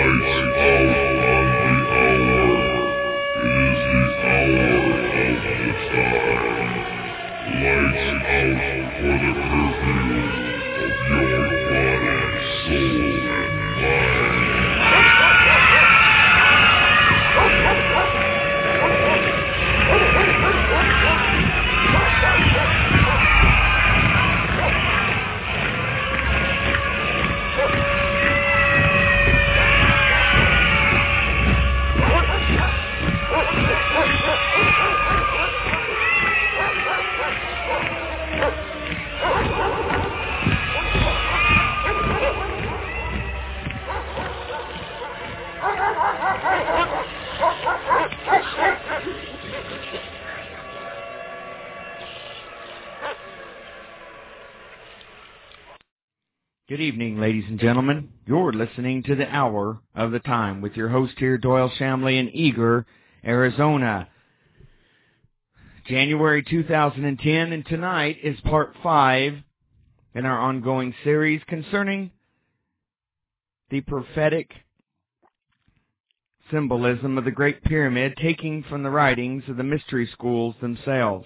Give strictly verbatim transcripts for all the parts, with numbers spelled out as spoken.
Good evening, ladies and gentlemen. You're listening to the Hour of the Time with your host here, Doyle Shamley in Eagar, Arizona. January two thousand ten, and tonight is part five in our ongoing series concerning the prophetic symbolism of the Great Pyramid, taking from the writings of the mystery schools themselves.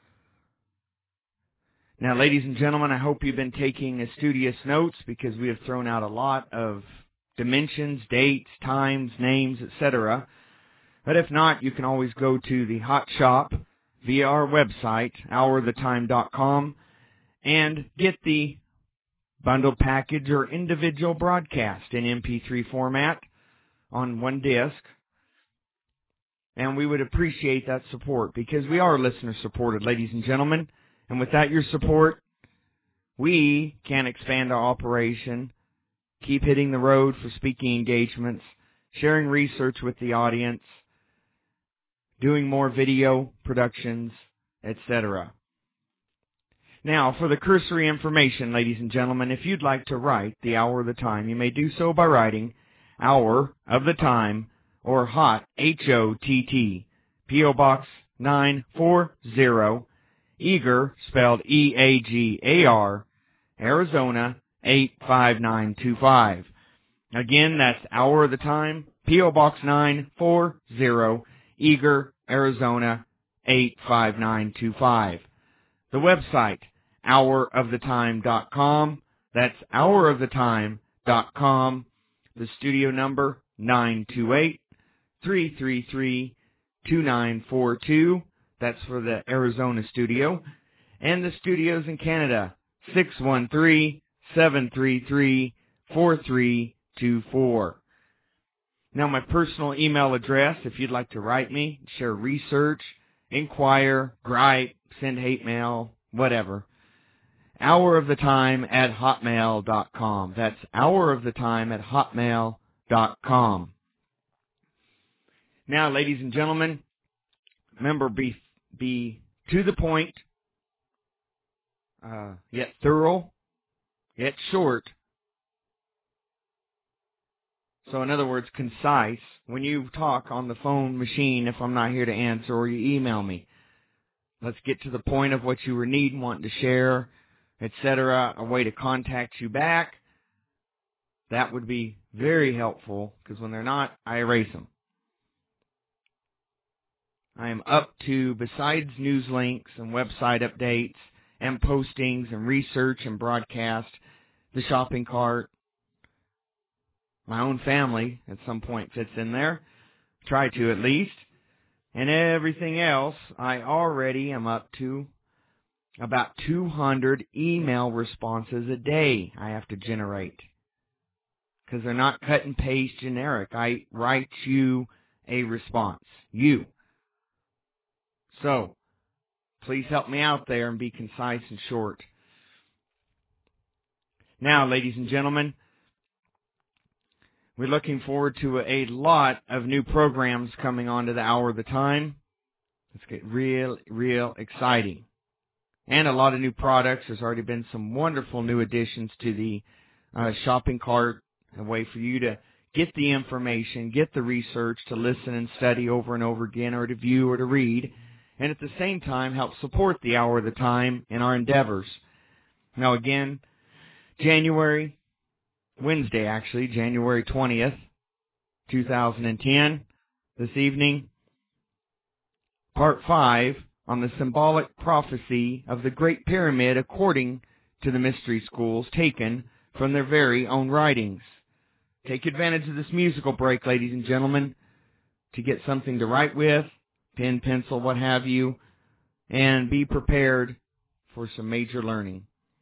Now, ladies and gentlemen, I hope you've been taking studious notes because we have thrown out a lot of dimensions, dates, times, names, et cetera. But if not, you can always go to the Hot Shop via our website, hour of the time dot com, and get the bundled package or individual broadcast in M P three format on one disc. And we would appreciate that support because we are listener supported, ladies and gentlemen. And without your support, we can expand our operation, keep hitting the road for speaking engagements, sharing research with the audience, doing more video productions, et cetera. Now, for the cursory information, ladies and gentlemen, if you'd like to write the Hour of the Time, you may do so by writing Hour of the Time or HOT, H O T T, P O Box nine four zero, Eagar, spelled E A G A R, Arizona eight five nine two five. Again, that's Hour of the Time, P O Box nine four zero, Eagar, Arizona eight five nine two five. The website, hour of the time dot com. That's hour of the time dot com. The studio number, nine two eight, three three three, two nine four two. That's for the Arizona studio. And the studios in Canada, six one three, seven three three, four three two four. Now, my personal email address, if you'd like to write me, share research, inquire, gripe, send hate mail, whatever, hour of the time at hotmail dot com. That's hour of the time at hotmail dot com. Now, ladies and gentlemen, remember, be be to the point, uh, yet thorough, yet short. So in other words, concise. When you talk on the phone machine, if I'm not here to answer, or you email me, let's get to the point of what you were needing, wanting to share, et cetera. A way to contact you back. That would be very helpful, because when they're not, I erase them. I am up to, besides news links and website updates and postings and research and broadcast, the shopping cart, my own family at some point fits in there, try to at least, and everything else, I already am up to about two hundred email responses a day I have to generate, because they're not cut and paste generic. I write you a response, you. So, please help me out there and be concise and short. Now, ladies and gentlemen, we're looking forward to a lot of new programs coming onto the Hour of the Time. Let's get real, real exciting. And a lot of new products. There's already been some wonderful new additions to the uh, shopping cart, a way for you to get the information, get the research, to listen and study over and over again, or to view or to read, and at the same time help support the Hour of the Time in our endeavors. Now again, January, Wednesday actually, January twentieth, two thousand ten, this evening. Part five on the symbolic prophecy of the Great Pyramid according to the mystery schools taken from their very own writings. Take advantage of this musical break, ladies and gentlemen, to get something to write with, pen, pencil, what have you, and be prepared for some major learning.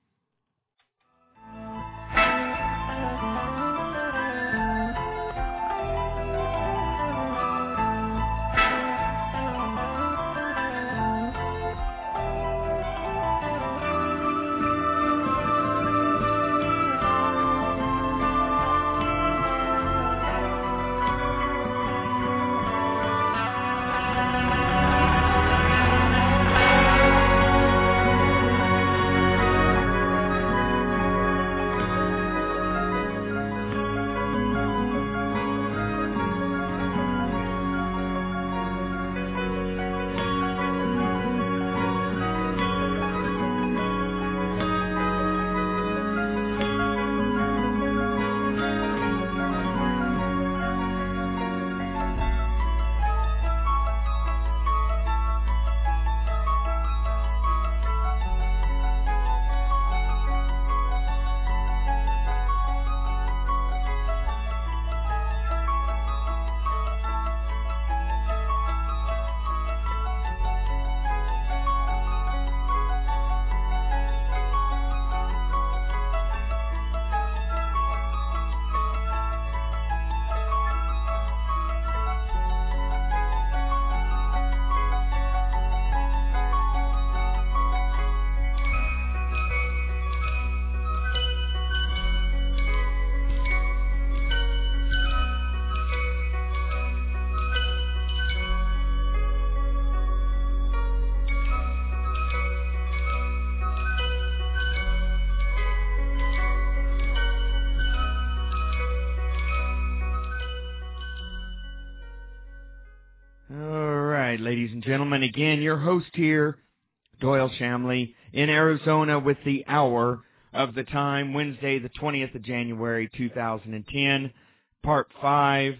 Ladies and gentlemen, again, your host here, Doyle Shamley, in Arizona with the hour of the time, Wednesday, the twentieth of January, two thousand ten, part five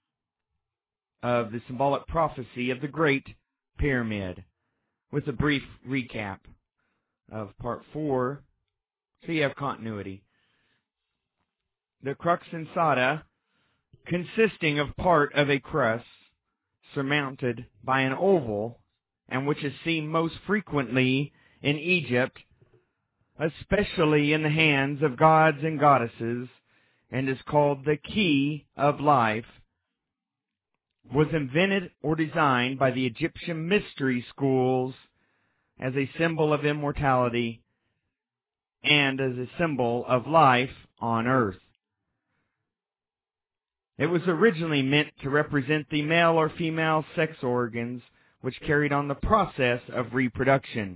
of the symbolic prophecy of the Great Pyramid, with a brief recap of part four, so you have continuity. The crux ansata, consisting of part of a crust, surmounted by an oval, and which is seen most frequently in Egypt, especially in the hands of gods and goddesses, and is called the Key of Life, was invented or designed by the Egyptian mystery schools as a symbol of immortality and as a symbol of life on earth. It was originally meant to represent the male or female sex organs which carried on the process of reproduction.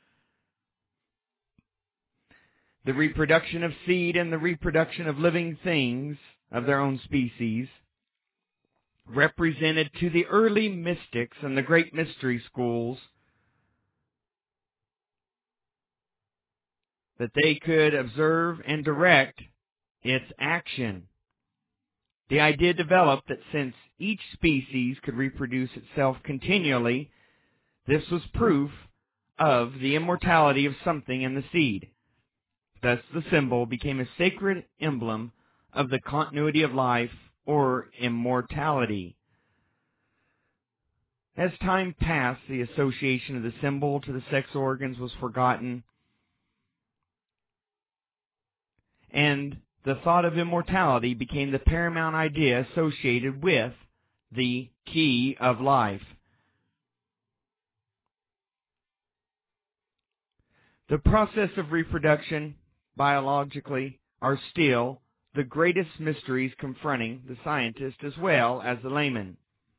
The reproduction of seed and the reproduction of living things of their own species represented to the early mystics and the great mystery schools that they could observe and direct its action. The idea developed that since each species could reproduce itself continually, this was proof of the immortality of something in the seed. Thus the symbol became a sacred emblem of the continuity of life or immortality. As time passed, the association of the symbol to the sex organs was forgotten, and the thought of immortality became the paramount idea associated with the key of life. The process of reproduction, biologically, are still the greatest mysteries confronting the scientist as well as the layman.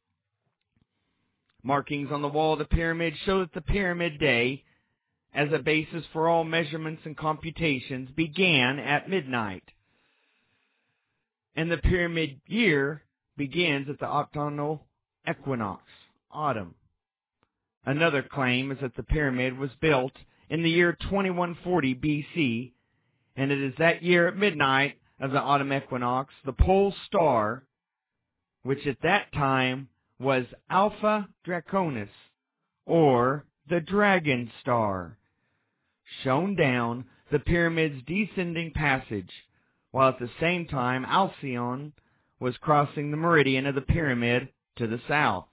Markings on the wall of the pyramid show that the pyramid day, as a basis for all measurements and computations, began at midnight, and the pyramid year begins at the autumnal equinox, autumn. Another claim is that the pyramid was built in the year twenty-one forty B C, and it is that year at midnight of the autumn equinox, the pole star which at that time was Alpha Draconis, or the Dragon Star, shone down the pyramid's descending passage, while at the same time Alcyone was crossing the meridian of the pyramid to the south.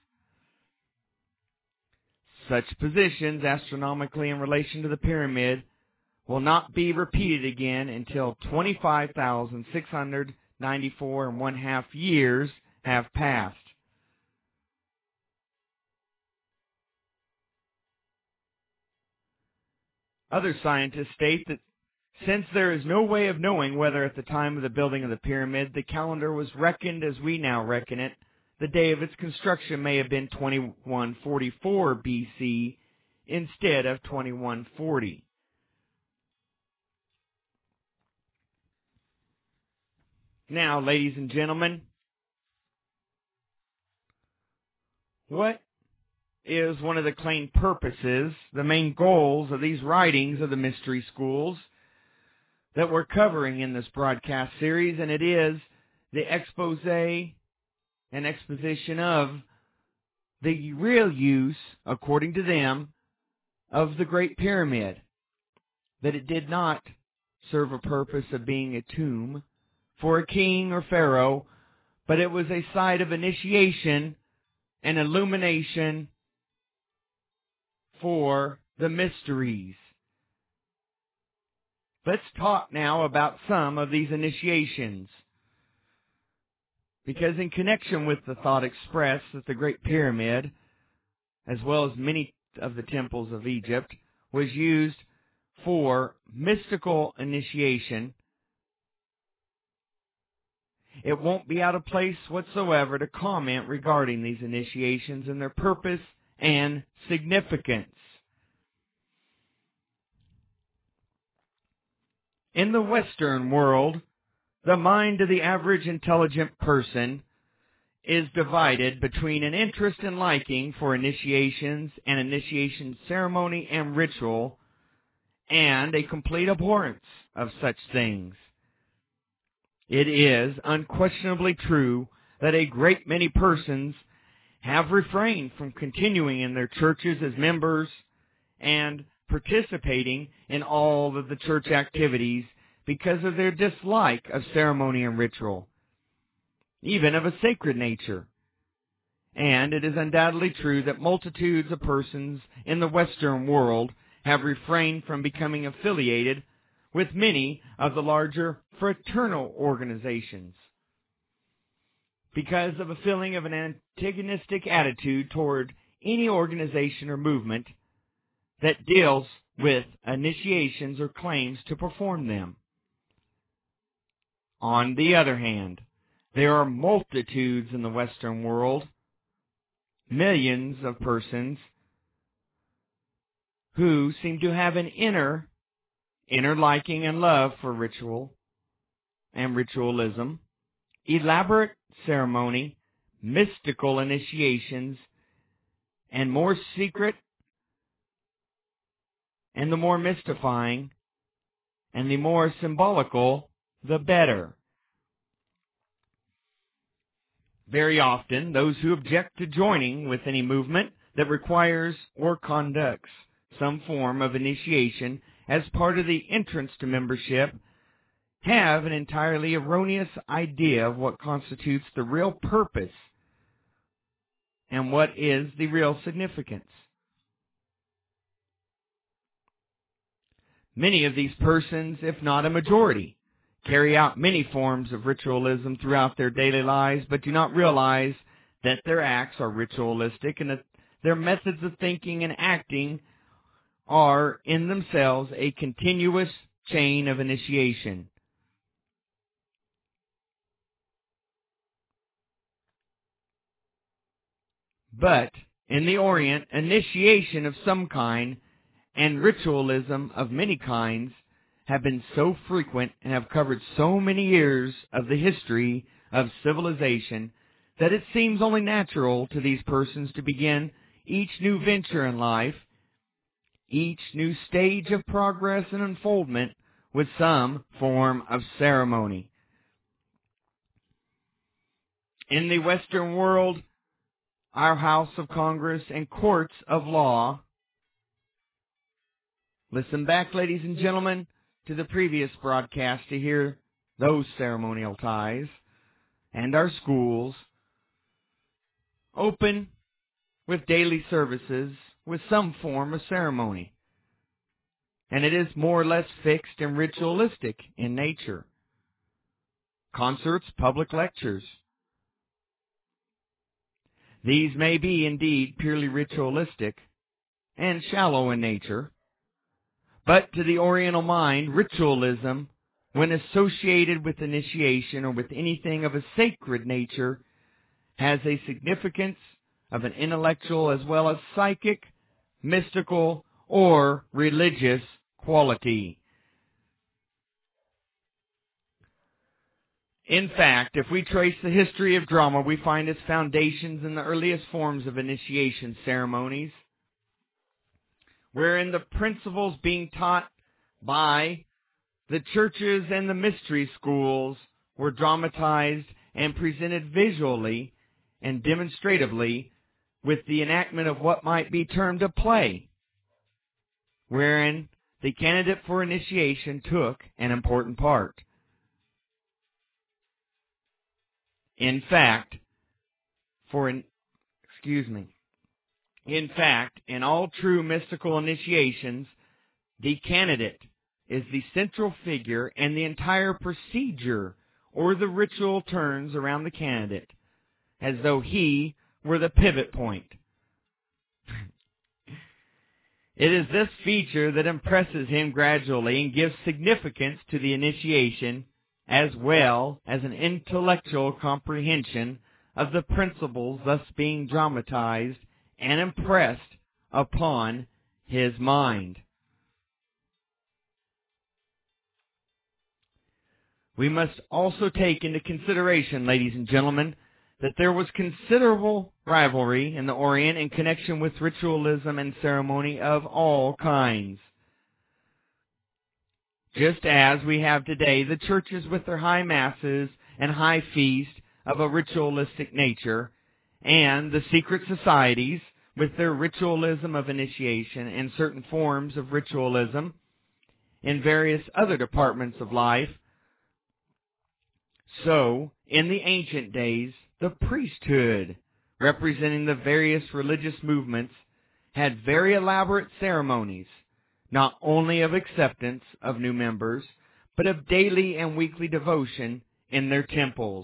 Such positions astronomically in relation to the pyramid will not be repeated again until twenty-five thousand six hundred ninety-four and one half years have passed. Other scientists state that since there is no way of knowing whether at the time of the building of the pyramid the calendar was reckoned as we now reckon it, the day of its construction may have been twenty-one forty-four B C instead of twenty-one forty. Now, ladies and gentlemen, what is one of the main purposes, the main goals of these writings of the mystery schools that we're covering in this broadcast series? And it is the expose and exposition of the real use, according to them, of the Great Pyramid. That it did not serve a purpose of being a tomb for a king or pharaoh, but it was a site of initiation and illumination for the mysteries. Let's talk now about some of these initiations, because in connection with the thought expressed that the Great Pyramid, as well as many of the temples of Egypt, was used for mystical initiation, it won't be out of place whatsoever to comment regarding these initiations and their purpose and significance. In the Western world, the mind of the average intelligent person is divided between an interest and liking for initiations and initiation ceremony and ritual, and a complete abhorrence of such things. It is unquestionably true that a great many persons have refrained from continuing in their churches as members and participating in all of the church activities because of their dislike of ceremony and ritual, even of a sacred nature. And it is undoubtedly true that multitudes of persons in the Western world have refrained from becoming affiliated with many of the larger fraternal organizations because of a feeling of an antagonistic attitude toward any organization or movement that deals with initiations or claims to perform them. On the other hand, there are multitudes in the Western world, millions of persons, who seem to have an inner, inner liking and love for ritual and ritualism, elaborate ceremony, mystical initiations, and more secret, and the more mystifying, and the more symbolical, the better. Very often, those who object to joining with any movement that requires or conducts some form of initiation as part of the entrance to membership have an entirely erroneous idea of what constitutes the real purpose and what is the real significance. Many of these persons, if not a majority, carry out many forms of ritualism throughout their daily lives, but do not realize that their acts are ritualistic and that their methods of thinking and acting are in themselves a continuous chain of initiation. But in the Orient, initiation of some kind and ritualism of many kinds have been so frequent and have covered so many years of the history of civilization that it seems only natural to these persons to begin each new venture in life, each new stage of progress and unfoldment, with some form of ceremony. In the Western world, our House of Congress and courts of law, listen back, ladies and gentlemen, to the previous broadcast to hear those ceremonial ties, and our schools open with daily services with some form of ceremony. And it is more or less fixed and ritualistic in nature. Concerts, public lectures. These may be indeed purely ritualistic and shallow in nature, but to the Oriental mind, ritualism, when associated with initiation or with anything of a sacred nature, has a significance of an intellectual as well as psychic, mystical, or religious quality. In fact, if we trace the history of drama, we find its foundations in the earliest forms of initiation ceremonies, wherein the principles being taught by the churches and the mystery schools were dramatized and presented visually and demonstratively with the enactment of what might be termed a play, wherein the candidate for initiation took an important part. In fact, for an, excuse me, in fact, in all true mystical initiations, the candidate is the central figure, and the entire procedure or the ritual turns around the candidate as though he were the pivot point. It is this feature that impresses him gradually and gives significance to the initiation, as well as an intellectual comprehension of the principles thus being dramatized and impressed upon his mind. We must also take into consideration, ladies and gentlemen, that there was considerable rivalry in the Orient in connection with ritualism and ceremony of all kinds. Just as we have today the churches with their high masses and high feast of a ritualistic nature, and the secret societies with their ritualism of initiation and certain forms of ritualism in various other departments of life, so, in the ancient days, the priesthood, representing the various religious movements, had very elaborate ceremonies, not only of acceptance of new members, but of daily and weekly devotion in their temples.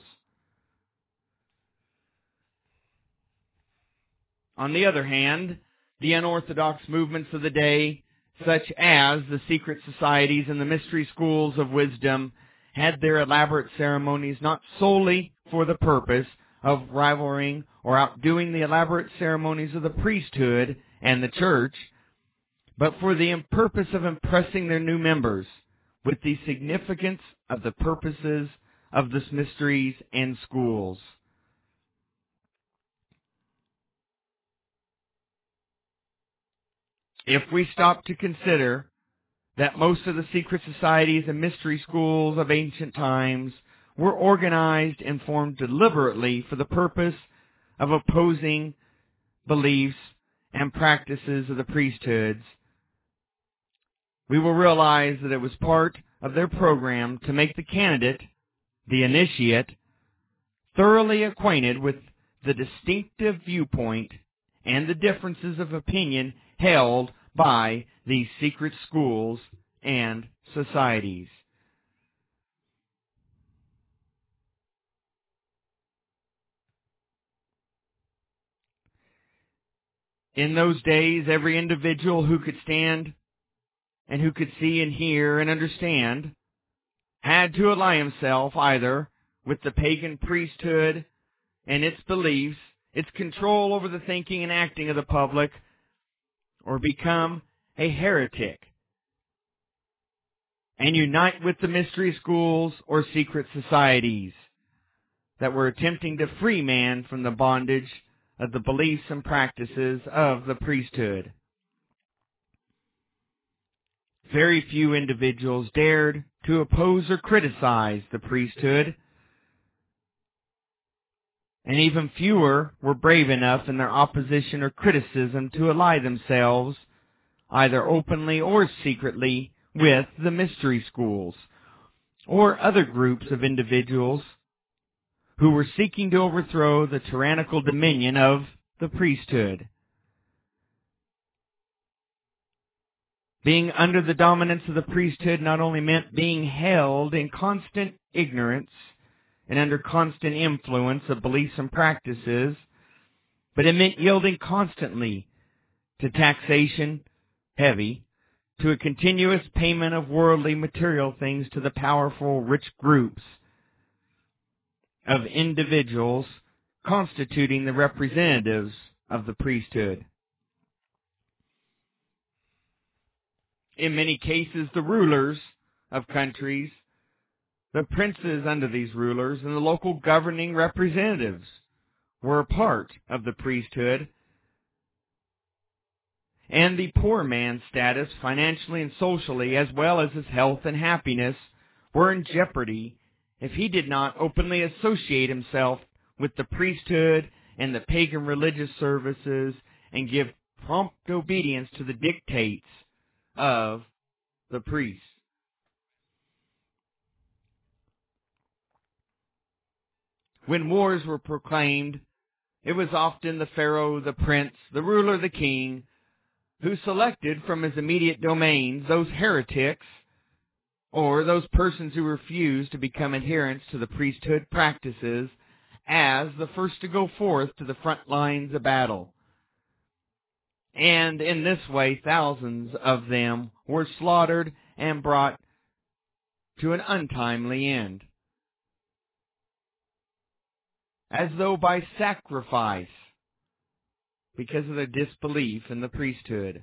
On the other hand, the unorthodox movements of the day, such as the secret societies and the mystery schools of wisdom, had their elaborate ceremonies not solely for the purpose of rivaling or outdoing the elaborate ceremonies of the priesthood and the church, but for the purpose of impressing their new members with the significance of the purposes of the mysteries and schools. If we stop to consider that most of the secret societies and mystery schools of ancient times were organized and formed deliberately for the purpose of opposing beliefs and practices of the priesthoods, we will realize that it was part of their program to make the candidate, the initiate, thoroughly acquainted with the distinctive viewpoint and the differences of opinion held by these secret schools and societies. In those days, every individual who could stand and who could see and hear and understand had to ally himself either with the pagan priesthood and its beliefs, its control over the thinking and acting of the public, or become a heretic and unite with the mystery schools or secret societies that were attempting to free man from the bondage of the beliefs and practices of the priesthood. Very few individuals dared to oppose or criticize the priesthood, and even fewer were brave enough in their opposition or criticism to ally themselves, either openly or secretly, with the mystery schools, or other groups of individuals who were seeking to overthrow the tyrannical dominion of the priesthood. Being under the dominance of the priesthood not only meant being held in constant ignorance and under constant influence of beliefs and practices, but it meant yielding constantly to taxation, heavy, to a continuous payment of worldly material things to the powerful, rich groups of individuals constituting the representatives of the priesthood. In many cases, the rulers of countries, the princes under these rulers, and the local governing representatives were a part of the priesthood, and the poor man's status, financially and socially, as well as his health and happiness, were in jeopardy if he did not openly associate himself with the priesthood and the pagan religious services and give prompt obedience to the dictates of the priests. When wars were proclaimed, it was often the pharaoh, the prince, the ruler, the king, who selected from his immediate domains those heretics or those persons who refused to become adherents to the priesthood practices as the first to go forth to the front lines of battle. And in this way, thousands of them were slaughtered and brought to an untimely end, as though by sacrifice, because of their disbelief in the priesthood.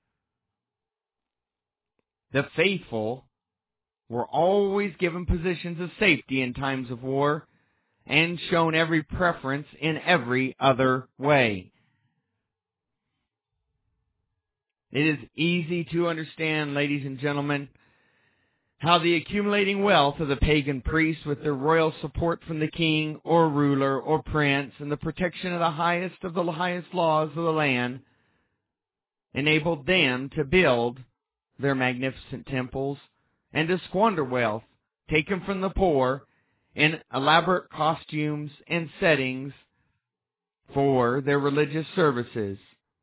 The faithful were always given positions of safety in times of war and shown every preference in every other way. It is easy to understand, ladies and gentlemen, how the accumulating wealth of the pagan priests, with their royal support from the king or ruler or prince and the protection of the highest of the highest laws of the land, enabled them to build their magnificent temples and to squander wealth taken from the poor in elaborate costumes and settings for their religious services.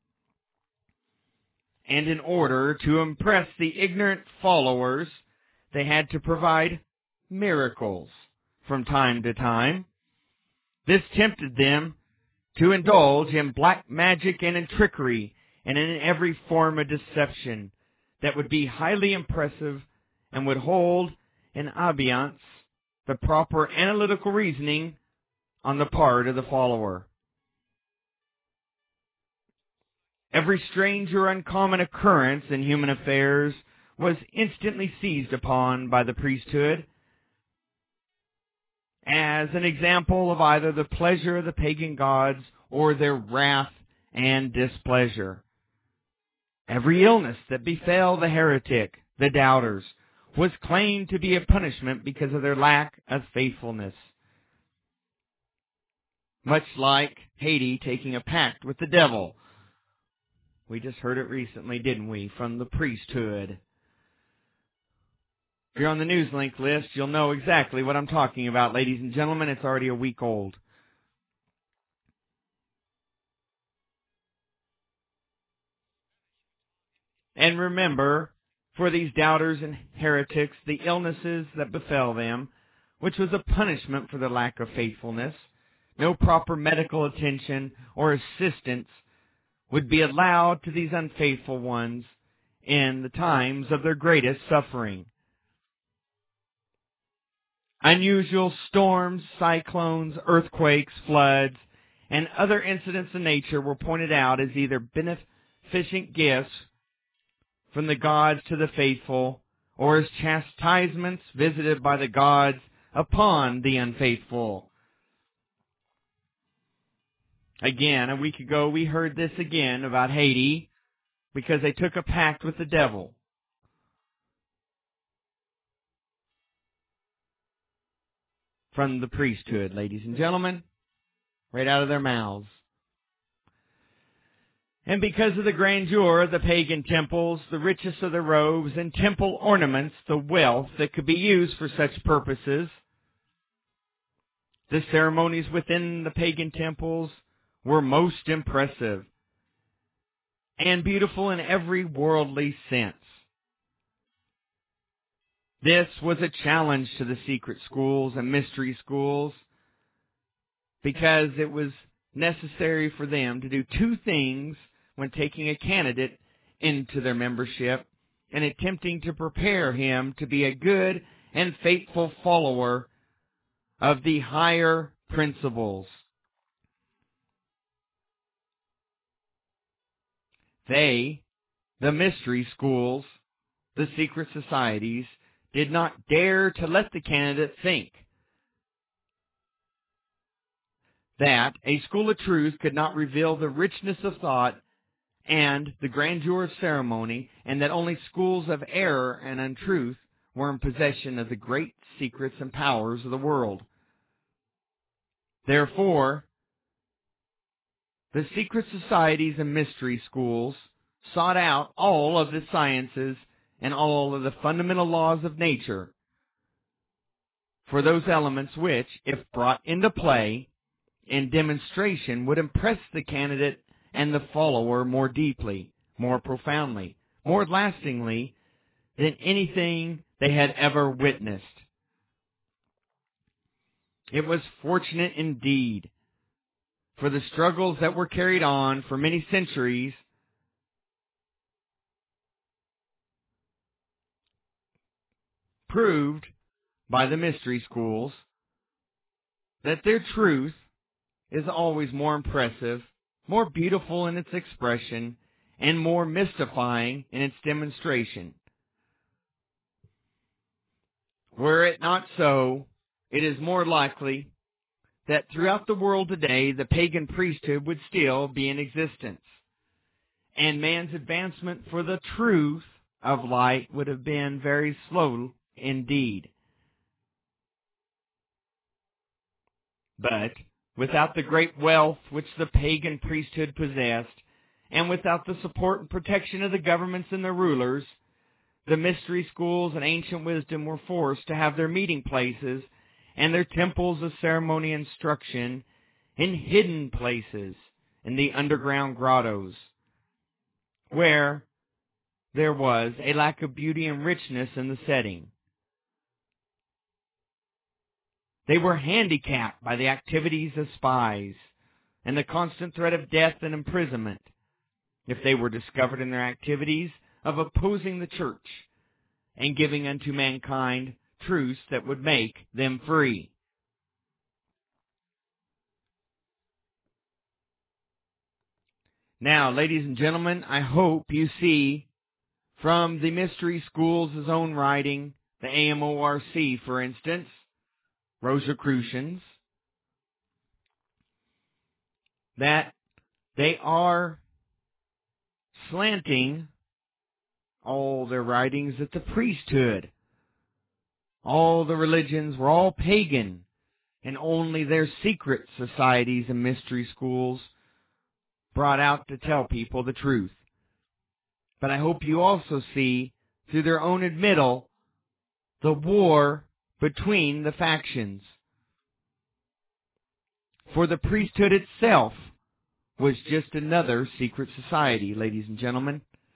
And in order to impress the ignorant followers, they had to provide miracles from time to time. This tempted them to indulge in black magic and in trickery and in every form of deception that would be highly impressive and would hold in abeyance the proper analytical reasoning on the part of the follower. Every strange or uncommon occurrence in human affairs was instantly seized upon by the priesthood as an example of either the pleasure of the pagan gods or their wrath and displeasure. Every illness that befell the heretic, the doubters, was claimed to be a punishment because of their lack of faithfulness. Much like Haiti taking a pact with the devil. We just heard it recently, didn't we, from the priesthood. If you're on the Newslink list, you'll know exactly what I'm talking about, ladies and gentlemen. It's already a week old. And remember, for these doubters and heretics, the illnesses that befell them, which was a punishment for their lack of faithfulness, no proper medical attention or assistance would be allowed to these unfaithful ones in the times of their greatest suffering. Unusual storms, cyclones, earthquakes, floods, and other incidents of nature were pointed out as either beneficent gifts from the gods to the faithful, or as chastisements visited by the gods upon the unfaithful. Again, a week ago we heard this again about Haiti because they took a pact with the devil. From the priesthood, ladies and gentlemen. right out of their mouths. And because of the grandeur of the pagan temples, the richness of the robes and temple ornaments, the wealth that could be used for such purposes, the ceremonies within the pagan temples were most impressive and beautiful in every worldly sense. This was a challenge to the secret schools and mystery schools because it was necessary for them to do two things when taking a candidate into their membership and attempting to prepare him to be a good and faithful follower of the higher principles. They, the mystery schools, the secret societies, did not dare to let the candidate think that a school of truth could not reveal the richness of thought and the grandeur of ceremony, and that only schools of error and untruth were in possession of the great secrets and powers of the world. Therefore, the secret societies and mystery schools sought out all of the sciences and all of the fundamental laws of nature for those elements which, if brought into play in demonstration, would impress the candidate and the follower more deeply, more profoundly, more lastingly than anything they had ever witnessed. It was fortunate indeed, for the struggles that were carried on for many centuries proved by the mystery schools that their truth is always more impressive, more beautiful in its expression, and more mystifying in its demonstration. Were it not so, it is more likely that throughout the world today the pagan priesthood would still be in existence, and man's advancement for the truth of light would have been very slow indeed. But without the great wealth which the pagan priesthood possessed, and without the support and protection of the governments and their rulers, the mystery schools and ancient wisdom were forced to have their meeting places and their temples of ceremony and instruction in hidden places in the underground grottos, where there was a lack of beauty and richness in the setting. They were handicapped by the activities of spies and the constant threat of death and imprisonment if they were discovered in their activities of opposing the church and giving unto mankind truths that would make them free. Now, ladies and gentlemen, I hope you see from the mystery school's own writing, the A M O R C, for instance, Rosicrucians, that they are slanting all their writings at the priesthood. All the religions were all pagan, and only their secret societies and mystery schools brought out to tell people the truth. But I hope you also see, through their own admittal, the war between the factions. For the priesthood itself was just another secret society, ladies and gentlemen.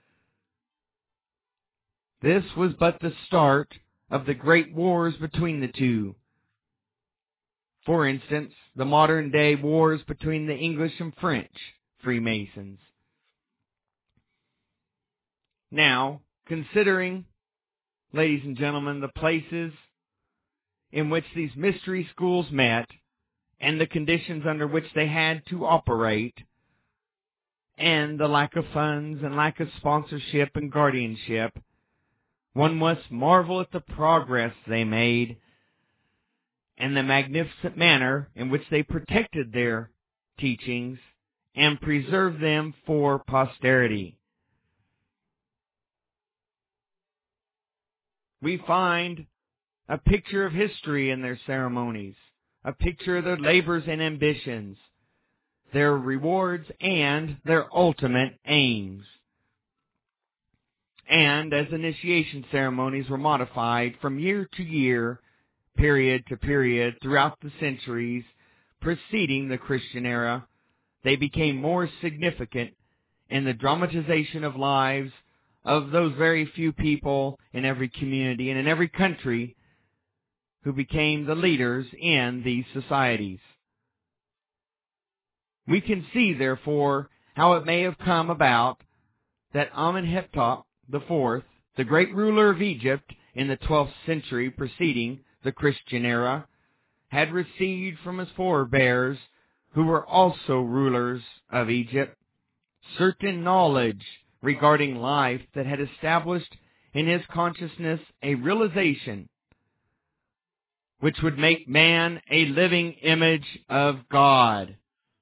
This was but the start of the great wars between the two. For instance, the modern day wars between the English and French Freemasons. Now, considering, ladies and gentlemen, the places in which these mystery schools met and the conditions under which they had to operate, and the lack of funds and lack of sponsorship and guardianship, one must marvel at the progress they made and the magnificent manner in which they protected their teachings and preserved them for posterity. We find a picture of history in their ceremonies, a picture of their labors and ambitions, their rewards, and their ultimate aims. And as initiation ceremonies were modified from year to year, period to period, throughout the centuries preceding the Christian era, they became more significant in the dramatization of lives of those very few people in every community and in every country who became the leaders in these societies. We can see, therefore, how it may have come about that Amenhotep the Fourth, the great ruler of Egypt in the twelfth century preceding the Christian era, had received from his forebears, who were also rulers of Egypt, certain knowledge regarding life that had established in his consciousness a realization which would make man a living image of God.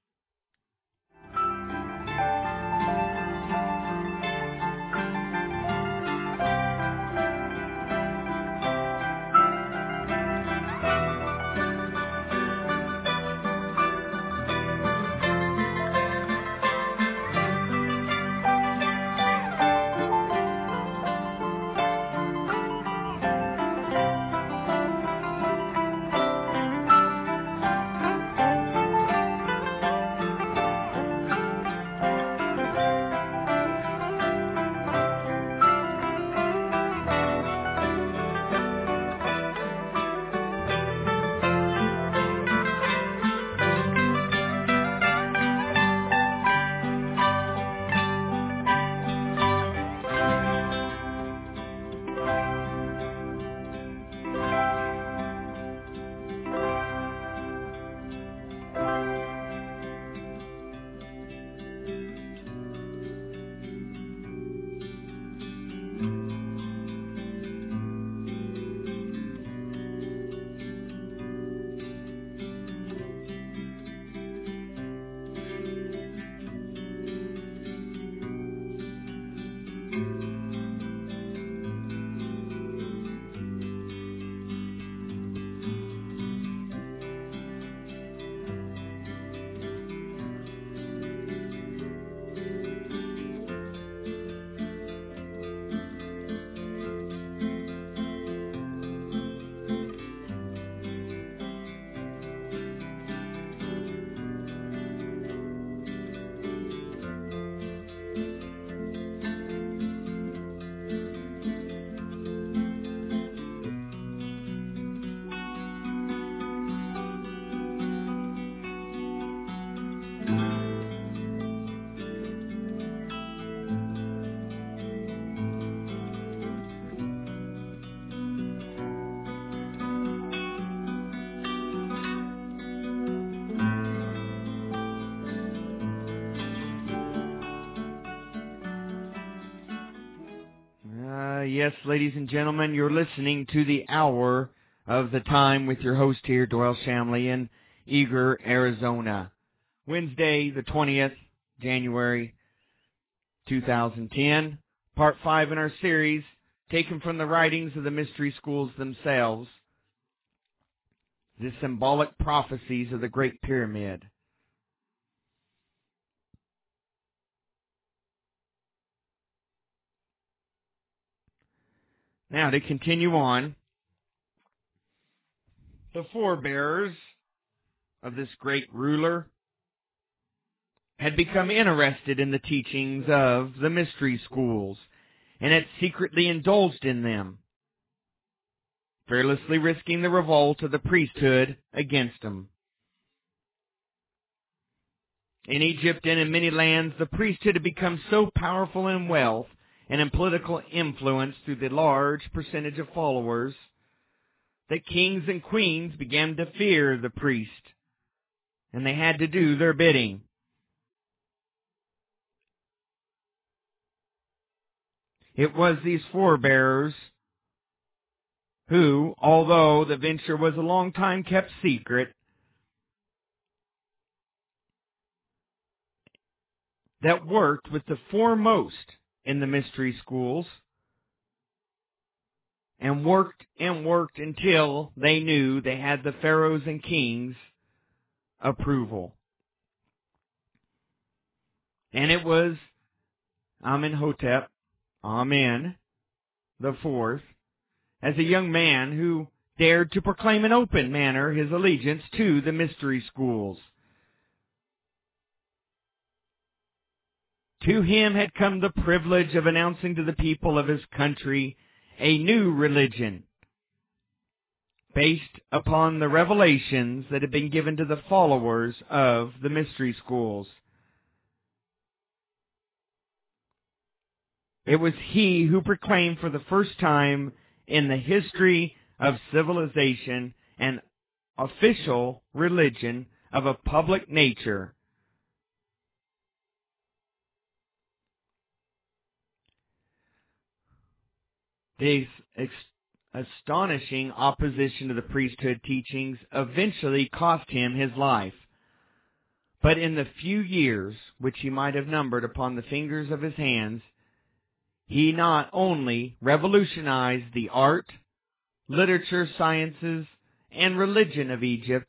Yes, ladies and gentlemen, you're listening to the Hour of the Time with your host here, Doyle Shamley, in Eager, Arizona. Wednesday, the twentieth, January, two thousand ten, part five in our series, taken from the writings of the mystery schools themselves, the symbolic prophecies of the Great Pyramid. Now, to continue on, the forebears of this great ruler had become interested in the teachings of the mystery schools and had secretly indulged in them, fearlessly risking the revolt of the priesthood against them. In Egypt and in many lands, the priesthood had become so powerful in wealth and in political influence through the large percentage of followers that kings and queens began to fear the priest, and they had to do their bidding. It was these forebears who, although the venture was a long time kept secret, that worked with the foremost in the mystery schools, and worked and worked until they knew they had the pharaohs and kings' approval. And it was Amenhotep, Amen, the fourth, as a young man who dared to proclaim in open manner his allegiance to the mystery schools. To him had come the privilege of announcing to the people of his country a new religion, based upon the revelations that had been given to the followers of the mystery schools. It was he who proclaimed for the first time in the history of civilization an official religion of a public nature. His astonishing opposition to the priesthood teachings eventually cost him his life. But in the few years which he might have numbered upon the fingers of his hands, he not only revolutionized the art, literature, sciences, and religion of Egypt,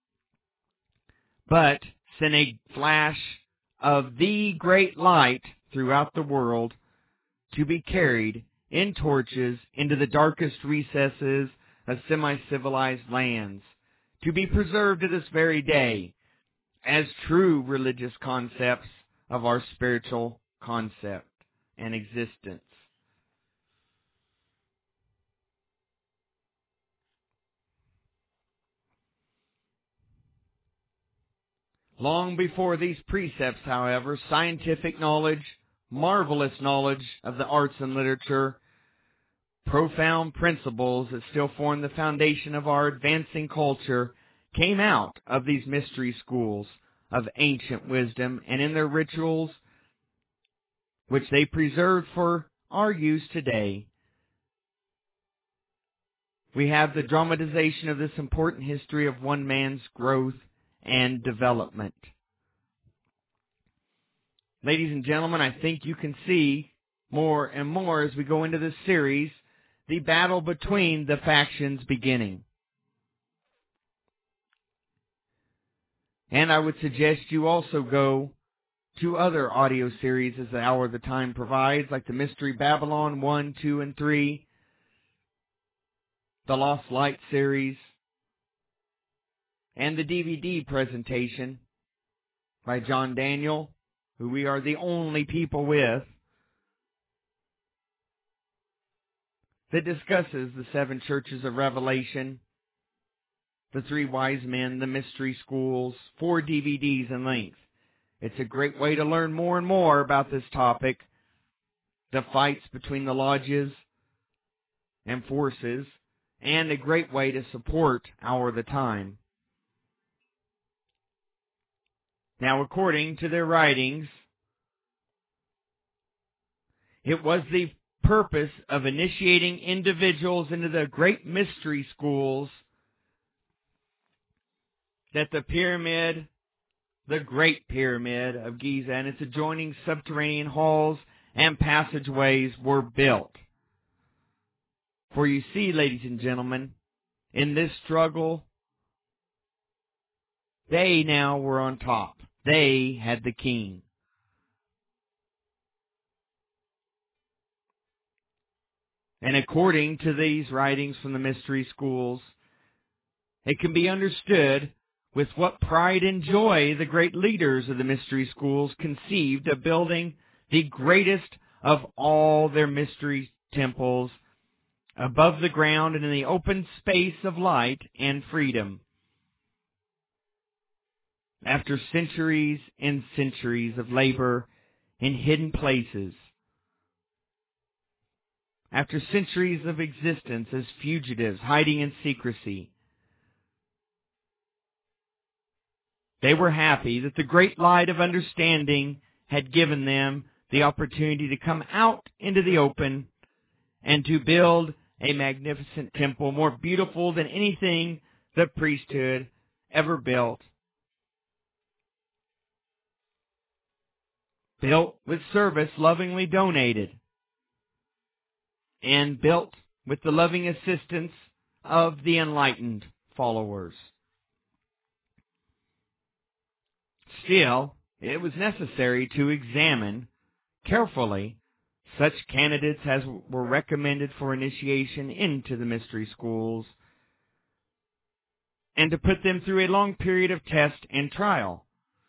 but sent a flash of the great light throughout the world to be carried in torches into the darkest recesses of semi-civilized lands, to be preserved to this very day as true religious concepts of our spiritual concept and existence. Long before these precepts, however, scientific knowledge, marvelous knowledge of the arts and literature, profound principles that still form the foundation of our advancing culture came out of these mystery schools of ancient wisdom, and in their rituals, which they preserved for our use today, we have the dramatization of this important history of one man's growth and development. Ladies and gentlemen, I think you can see more and more as we go into this series the battle between the factions beginning. And I would suggest you also go to other audio series as the Hour of the Time provides, like the Mystery Babylon one, two, and three, the Lost Light series, and the D V D presentation by John Daniel, who we are the only people with, that discusses the seven churches of Revelation, the three wise men, the mystery schools, four D V Ds in length. It's a great way to learn more and more about this topic, the fights between the lodges and forces, and a great way to support Hour of the Time. Now, according to their writings, it was the purpose of initiating individuals into the great mystery schools that the pyramid, the Great Pyramid of Giza, and its adjoining subterranean halls and passageways were built. For you see, ladies and gentlemen, in this struggle, they now were on top. They had the king. And according to these writings from the mystery schools, it can be understood with what pride and joy the great leaders of the mystery schools conceived of building the greatest of all their mystery temples above the ground and in the open space of light and freedom. After centuries and centuries of labor in hidden places, after centuries of existence as fugitives hiding in secrecy, they were happy that the great light of understanding had given them the opportunity to come out into the open and to build a magnificent temple more beautiful than anything the priesthood ever built. Built with service lovingly donated, and built with the loving assistance of the enlightened followers. Still, it was necessary to examine carefully such candidates as were recommended for initiation into the mystery schools, and to put them through a long period of test and trial,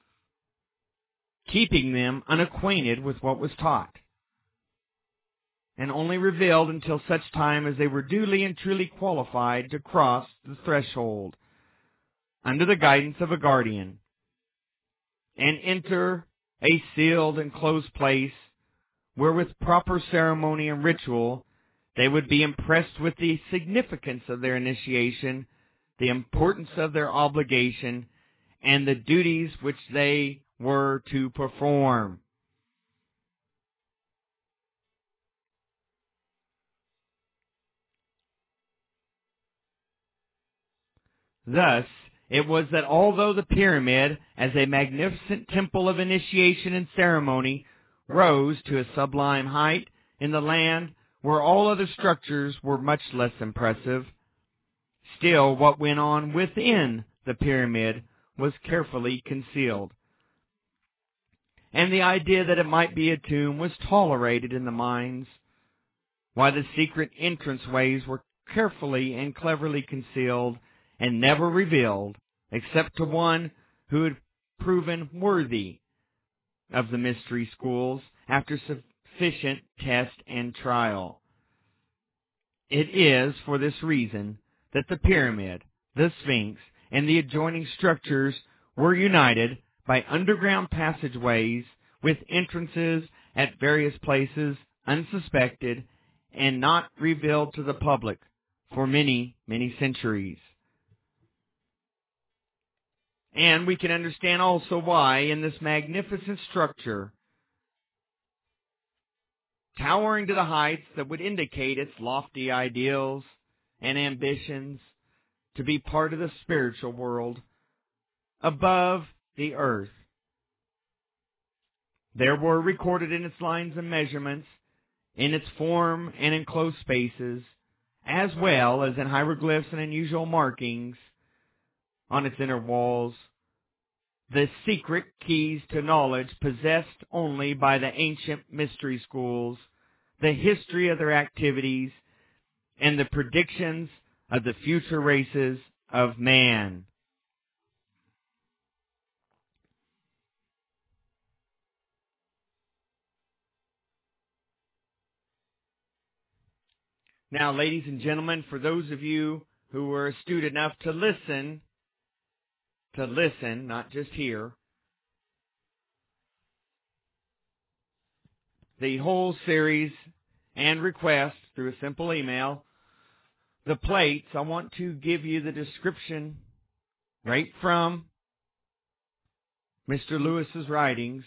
keeping them unacquainted with what was taught, and only revealed until such time as they were duly and truly qualified to cross the threshold under the guidance of a guardian and enter a sealed and closed place where with proper ceremony and ritual they would be impressed with the significance of their initiation, the importance of their obligation, and the duties which they were to perform. Thus, it was that although the pyramid, as a magnificent temple of initiation and ceremony, rose to a sublime height in the land where all other structures were much less impressive, still what went on within the pyramid was carefully concealed, and the idea that it might be a tomb was tolerated in the minds, while the secret entranceways were carefully and cleverly concealed and never revealed, except to one who had proven worthy of the mystery schools after sufficient test and trial. It is for this reason that the pyramid, the Sphinx, and the adjoining structures were united by underground passageways with entrances at various places unsuspected and not revealed to the public for many, many centuries. And we can understand also why in this magnificent structure, towering to the heights that would indicate its lofty ideals and ambitions to be part of the spiritual world, above the earth, there were recorded in its lines and measurements, in its form and enclosed spaces, as well as in hieroglyphs and unusual markings on its inner walls, the secret keys to knowledge possessed only by the ancient mystery schools, the history of their activities, and the predictions of the future races of man. Now, ladies and gentlemen, for those of you who were astute enough to listen, to listen, not just hear, the whole series and request through a simple email, the plates, I want to give you the description right from Mister Lewis's writings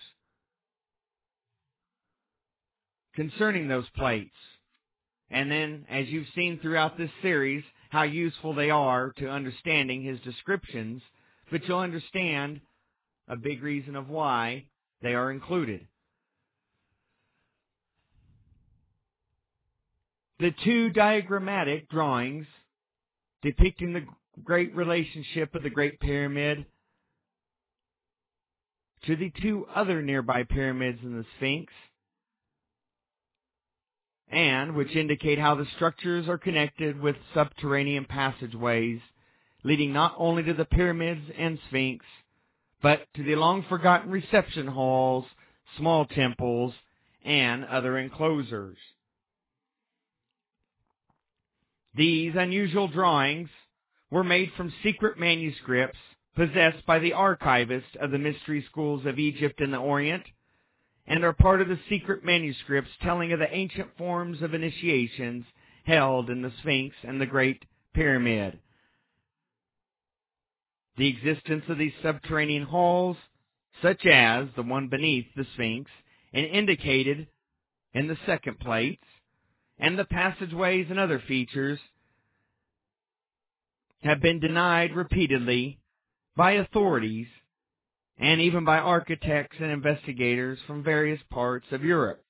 concerning those plates. And then, as you've seen throughout this series, how useful they are to understanding his descriptions, but you'll understand a big reason of why they are included. The two diagrammatic drawings depicting the great relationship of the Great Pyramid to the two other nearby pyramids in the Sphinx, and which indicate how the structures are connected with subterranean passageways leading not only to the pyramids and Sphinx, but to the long-forgotten reception halls, small temples, and other enclosures. These unusual drawings were made from secret manuscripts possessed by the archivists of the mystery schools of Egypt and the Orient, and are part of the secret manuscripts telling of the ancient forms of initiations held in the Sphinx and the Great Pyramid. The existence of these subterranean halls, such as the one beneath the Sphinx, and indicated in the second plates, and the passageways and other features, have been denied repeatedly by authorities and even by architects and investigators from various parts of Europe.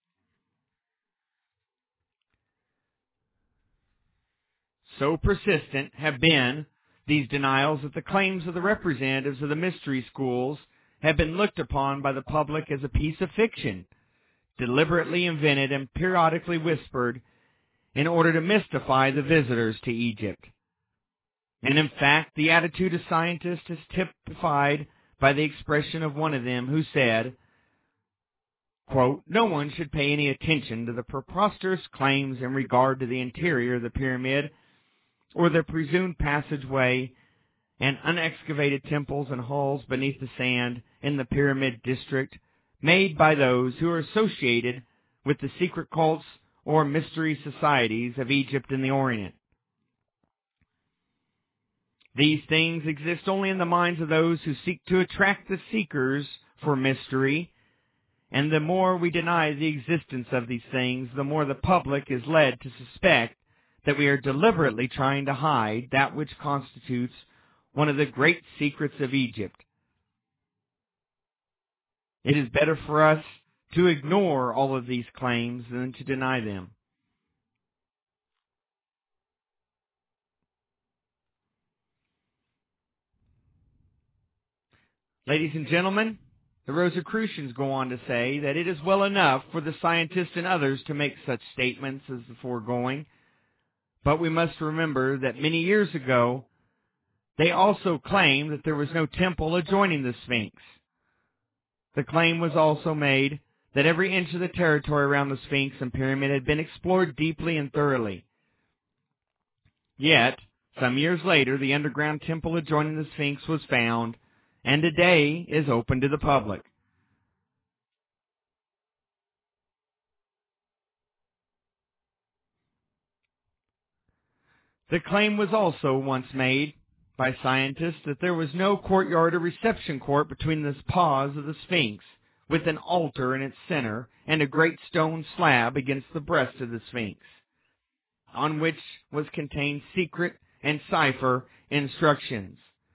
So persistent have been these denials that the claims of the representatives of the mystery schools have been looked upon by the public as a piece of fiction, deliberately invented and periodically whispered in order to mystify the visitors to Egypt. And in fact, the attitude of scientists is typified by the expression of one of them who said, quote, "No one should pay any attention to the preposterous claims in regard to the interior of the pyramid or the presumed passageway and unexcavated temples and halls beneath the sand in the pyramid district made by those who are associated with the secret cults or mystery societies of Egypt and the Orient. These things exist only in the minds of those who seek to attract the seekers for mystery, and the more we deny the existence of these things, the more the public is led to suspect that we are deliberately trying to hide that which constitutes one of the great secrets of Egypt. It is better for us to ignore all of these claims than to deny them. Ladies and gentlemen, the Rosicrucians go on to say that it is well enough for the scientists and others to make such statements as the foregoing, but we must remember that many years ago, they also claimed that there was no temple adjoining the Sphinx. The claim was also made that every inch of the territory around the Sphinx and pyramid had been explored deeply and thoroughly. Yet, some years later, the underground temple adjoining the Sphinx was found, and today is open to the public. The claim was also once made by scientists that there was no courtyard or reception court between the paws of the Sphinx, with an altar in its center and a great stone slab against the breast of the Sphinx, on which was contained secret and cipher instructions.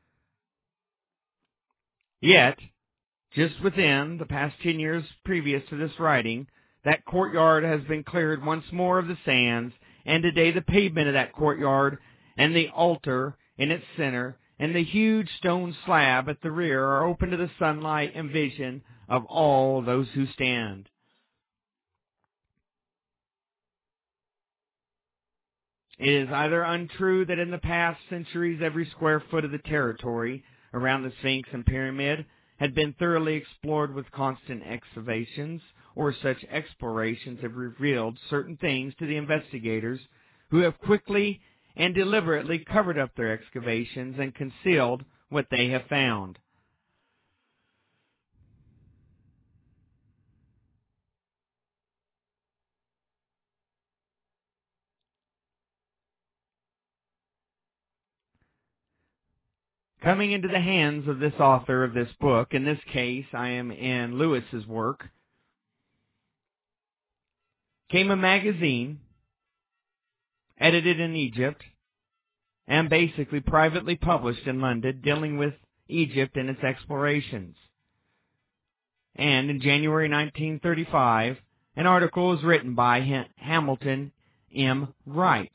Yet, just within the past ten years previous to this writing, that courtyard has been cleared once more of the sands, and today the pavement of that courtyard and the altar in its center and the huge stone slab at the rear are open to the sunlight and vision of all those who stand. It is either untrue that in the past centuries every square foot of the territory around the Sphinx and pyramid had been thoroughly explored with constant excavations, or such explorations have revealed certain things to the investigators who have quickly and deliberately covered up their excavations and concealed what they have found. Coming into the hands of this author of this book, in this case I am in Lewis's work, came a magazine edited in Egypt and basically privately published in London dealing with Egypt and its explorations. And in January nineteen thirty-five, an article was written by Hamilton M. Wright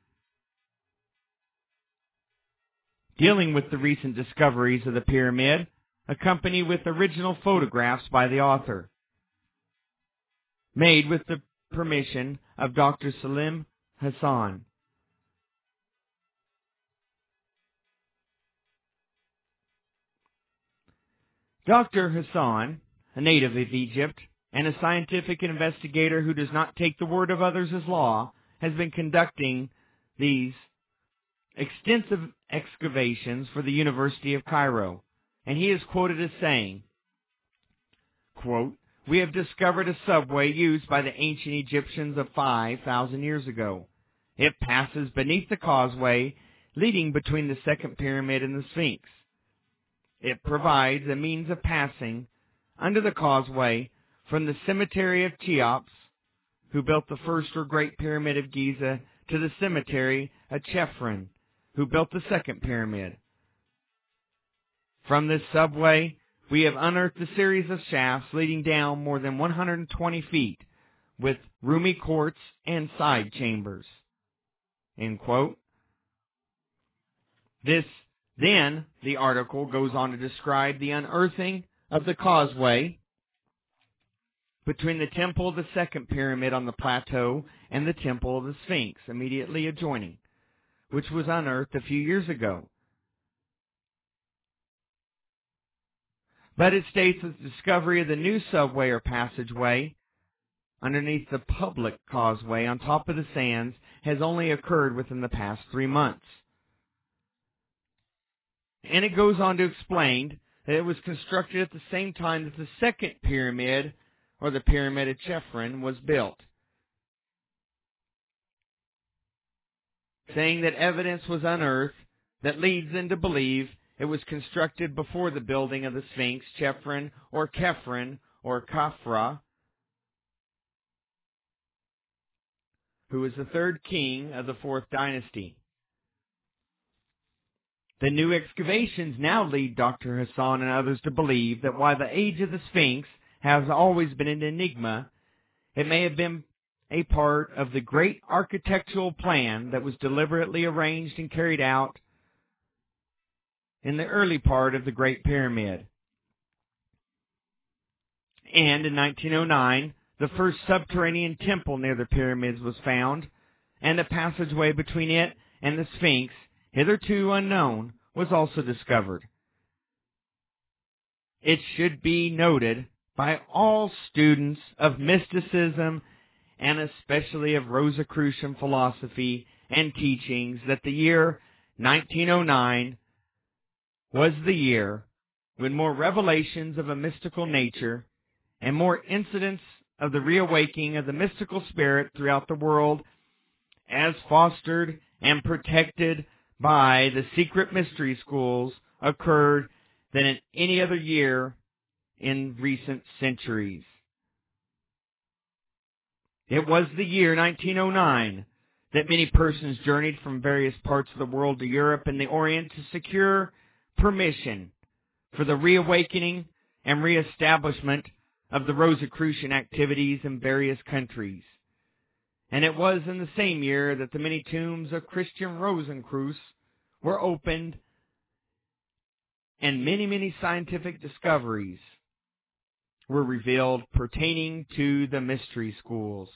dealing with the recent discoveries of the pyramid, accompanied with original photographs by the author, made with the permission of Doctor Salim Hassan. Doctor Hassan, a native of Egypt and a scientific investigator who does not take the word of others as law, has been conducting these extensive excavations for the University of Cairo, and he is quoted as saying, quote, "We have discovered a subway used by the ancient Egyptians of five thousand years ago. It passes beneath the causeway leading between the second pyramid and the Sphinx. It provides a means of passing under the causeway from the cemetery of Cheops, who built the first or great pyramid of Giza, to the cemetery of Chephren, who built the second pyramid. From this subway, we have unearthed a series of shafts leading down more than one hundred twenty feet, with roomy courts and side chambers." End quote. This, then, the article goes on to describe the unearthing of the causeway between the temple of the second pyramid on the plateau and the temple of the Sphinx immediately adjoining, which was unearthed a few years ago. But it states that the discovery of the new subway or passageway underneath the public causeway on top of the sands has only occurred within the past three months. And it goes on to explain that it was constructed at the same time that the second pyramid, or the Pyramid of Chephren, was built, saying that evidence was unearthed that leads them to believe it was constructed before the building of the Sphinx, Chephren, or Khephren, or Khafra, who was the third king of the fourth dynasty. The new excavations now lead Doctor Hassan and others to believe that while the age of the Sphinx has always been an enigma, it may have been a part of the great architectural plan that was deliberately arranged and carried out in the early part of the Great Pyramid. And in nineteen oh nine, the first subterranean temple near the pyramids was found, and a passageway between it and the Sphinx, hitherto unknown, was also discovered. It should be noted by all students of mysticism, and especially of Rosicrucian philosophy and teachings, that the year nineteen oh nine was the year when more revelations of a mystical nature and more incidents of the reawakening of the mystical spirit throughout the world, as fostered and protected by the secret mystery schools, occurred than in any other year in recent centuries. It was the year nineteen oh nine that many persons journeyed from various parts of the world to Europe and the Orient to secure permission for the reawakening and reestablishment of the Rosicrucian activities in various countries. And it was in the same year that the many tombs of Christian Rosenkreuz were opened and many, many scientific discoveries were revealed pertaining to the mystery schools.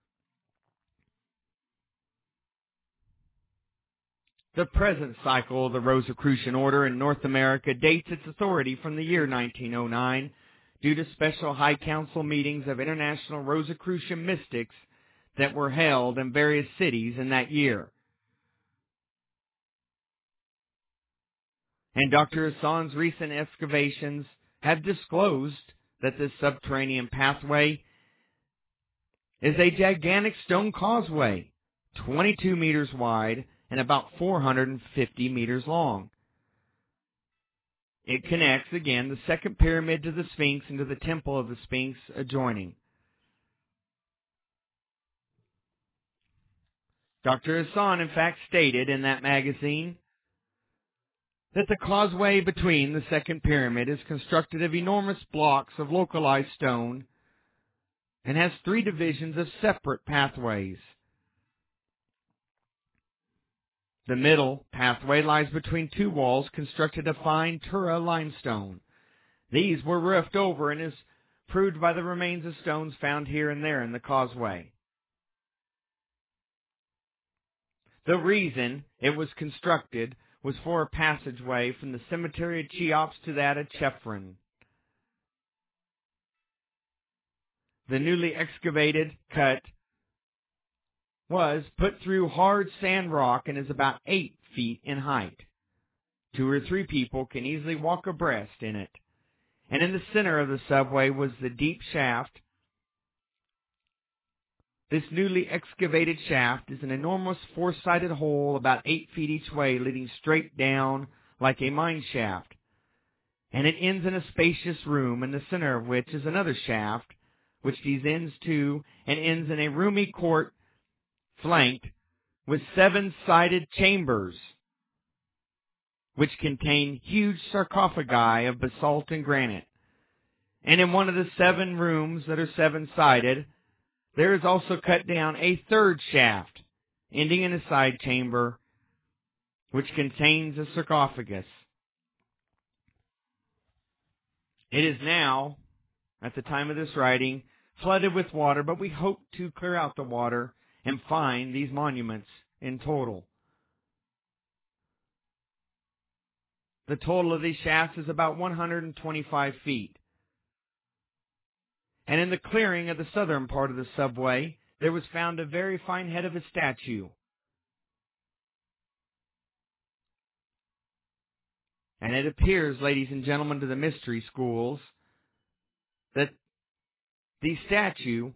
The present cycle of the Rosicrucian order in North America dates its authority from the year nineteen oh nine due to special high council meetings of international Rosicrucian mystics that were held in various cities in that year. And Doctor Hassan's recent excavations have disclosed that this subterranean pathway is a gigantic stone causeway, twenty-two meters wide and about four hundred fifty meters long. It connects, again, the second pyramid to the Sphinx and to the temple of the Sphinx adjoining. Doctor Hassan, in fact, stated in that magazine that the causeway between the second pyramid is constructed of enormous blocks of localized stone and has three divisions of separate pathways. The middle pathway lies between two walls constructed of fine Tura limestone. These were roofed over and is proved by the remains of stones found here and there in the causeway. The reason it was constructed was for a passageway from the cemetery of Cheops to that of Chephren. The newly excavated cut was put through hard sand rock and is about eight feet in height. Two or three people can easily walk abreast in it. And in the center of the subway was the deep shaft. This newly excavated shaft is an enormous four-sided hole about eight feet each way, leading straight down like a mine shaft. And it ends in a spacious room, in the center of which is another shaft, which descends to and ends in a roomy court flanked with seven-sided chambers, which contain huge sarcophagi of basalt and granite. And in one of the seven rooms that are seven-sided, there is also cut down a third shaft, ending in a side chamber, which contains a sarcophagus. It is now, at the time of this writing, flooded with water, but we hope to clear out the water and find these monuments in total. The total of these shafts is about one hundred twenty-five feet. And in the clearing of the southern part of the subway, there was found a very fine head of a statue. And it appears, ladies and gentlemen, to the mystery schools, that the statue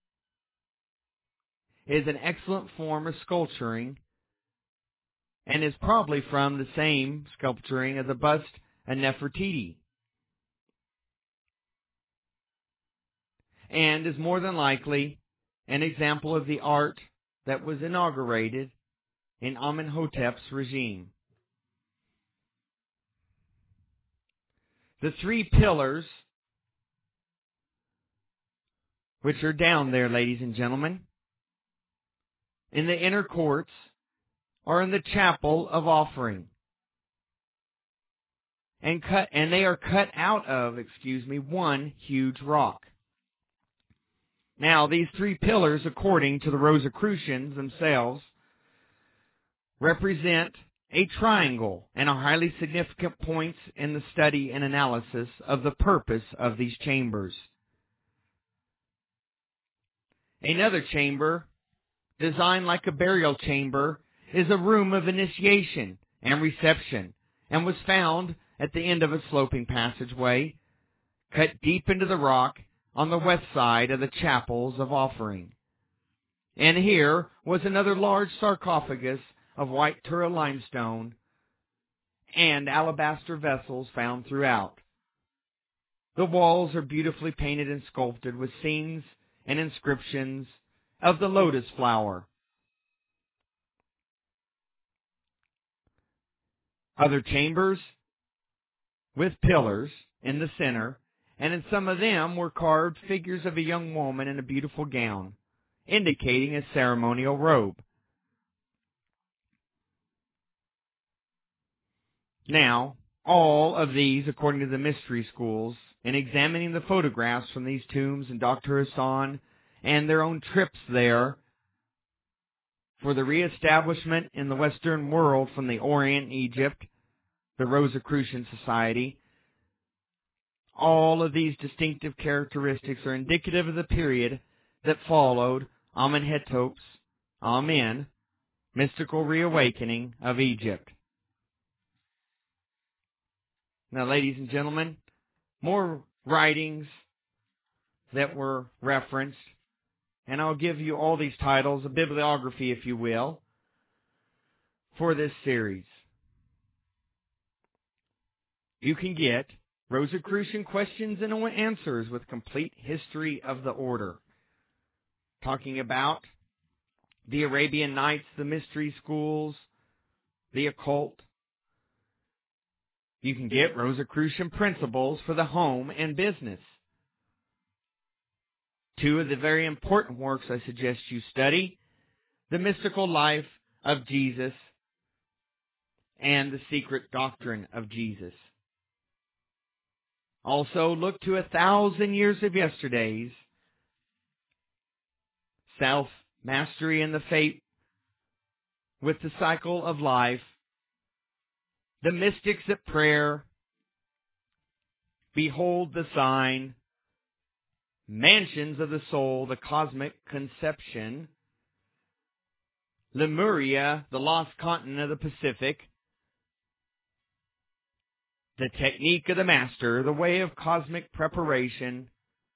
is an excellent form of sculpturing and is probably from the same sculpturing as the bust of Nefertiti, and is more than likely an example of the art that was inaugurated in Amenhotep's regime. The three pillars, which are down there, ladies and gentlemen, in the inner courts, are in the chapel of offering. And cut and they are cut out of, excuse me, one huge rock. Now, these three pillars, according to the Rosicrucians themselves, represent a triangle and are highly significant points in the study and analysis of the purpose of these chambers. Another chamber, designed like a burial chamber, is a room of initiation and reception, and was found at the end of a sloping passageway, cut deep into the rock on the west side of the chapels of offering. And here was another large sarcophagus of white Tura limestone and alabaster vessels found throughout. The walls are beautifully painted and sculpted with scenes and inscriptions of the lotus flower. Other chambers with pillars in the center, and in some of them were carved figures of a young woman in a beautiful gown, indicating a ceremonial robe. Now, all of these, according to the mystery schools, in examining the photographs from these tombs and Doctor Hassan and their own trips there for the reestablishment in the Western world from the Orient, Egypt, the Rosicrucian Society, all of these distinctive characteristics are indicative of the period that followed Amenhotep's, Amen, mystical reawakening of Egypt. Now, ladies and gentlemen, more writings that were referenced, and I'll give you all these titles, a bibliography, if you will, for this series. You can get Rosicrucian Questions and Answers with complete history of the order, talking about the Arabian Nights, the mystery schools, the occult. You can get Rosicrucian Principles for the Home and Business. Two of the very important works I suggest you study, The Mystical Life of Jesus and The Secret Doctrine of Jesus. Also, look to A Thousand Years of Yesterdays, Self-Mastery and the Fate with the Cycle of Life, The Mystics at Prayer, Behold the Sign, Mansions of the Soul, the Cosmic Conception, Lemuria, the Lost Continent of the Pacific, The Technique of the Master, The Way of Cosmic Preparation,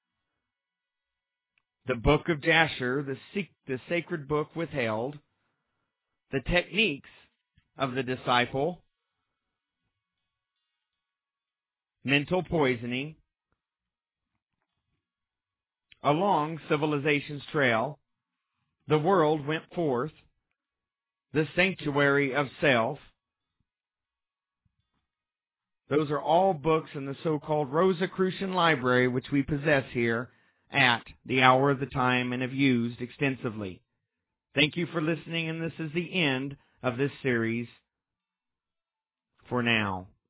The Book of Jasher, the, the Sacred Book Withheld, The Techniques of the Disciple, Mental Poisoning, Along Civilization's Trail, The World Went Forth, The Sanctuary of Self. Those are all books in the so-called Rosicrucian Library, which we possess here at the Hour of the Time and have used extensively. Thank you for listening, and this is the end of this series for now.